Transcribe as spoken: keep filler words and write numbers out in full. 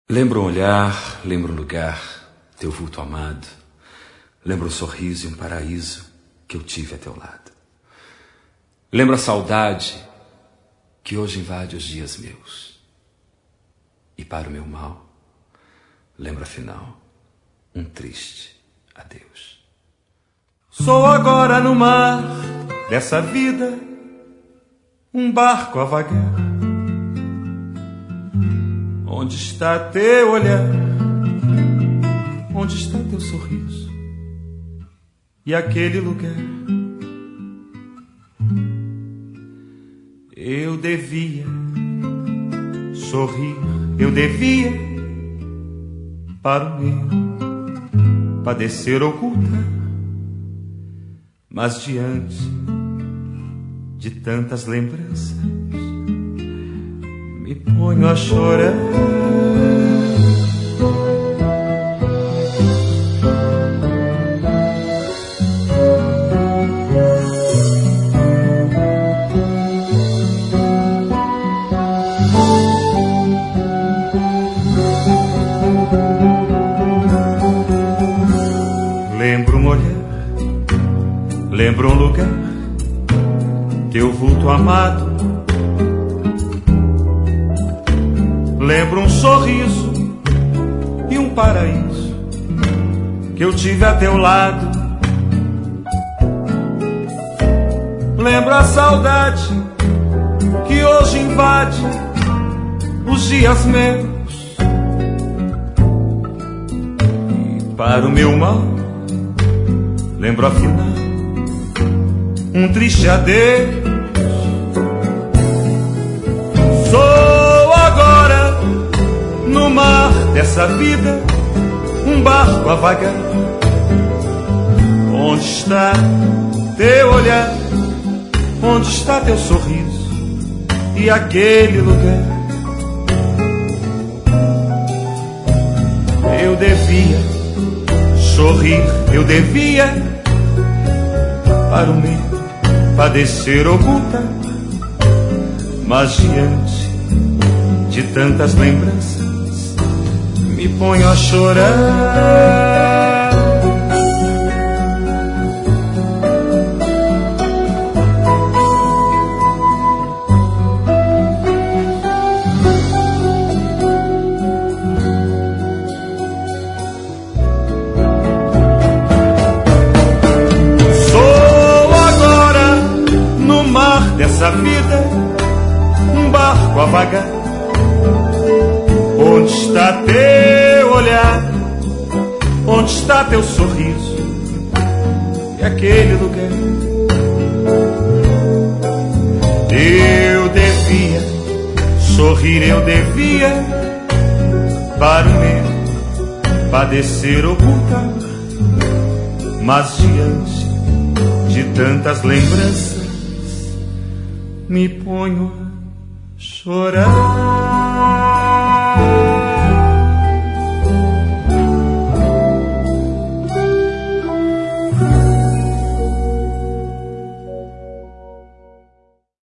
Lembro um olhar, lembro um lugar, teu vulto amado. Lembro um sorriso e um paraíso que eu tive a teu lado. Lembro a saudade que hoje invade os dias meus. E para o meu mal, lembro afinal um triste adeus. Sou agora no mar dessa vida, um barco a vagar. Onde está teu olhar? Onde está teu sorriso? E aquele lugar? Eu devia sorrir, eu devia para o meu padecer ocultar. Mas diante de tantas lembranças me ponho a chorar. Lembro um olhar, lembro um lugar, teu vulto amado. Lembro um sorriso e um paraíso que eu tive a teu lado. Lembro a saudade que hoje invade os dias meus. E para o meu mal, lembro afinal um triste adeus. Sou agora no mar dessa vida, um barco a vagar. Onde está teu olhar? Onde está teu sorriso? E aquele lugar? Eu devia sorrir, eu devia para o meu padecer ocultar. Mas diante de tantas lembranças me ponho a chorar. Sou agora no mar dessa vida, um barco a vagar. Onde está teu olhar? Onde está teu sorriso? E aquele lugar? Eu devia sorrir, eu devia para o meu padecer ocultar. Mas diante de tantas lembranças me ponho a chorar.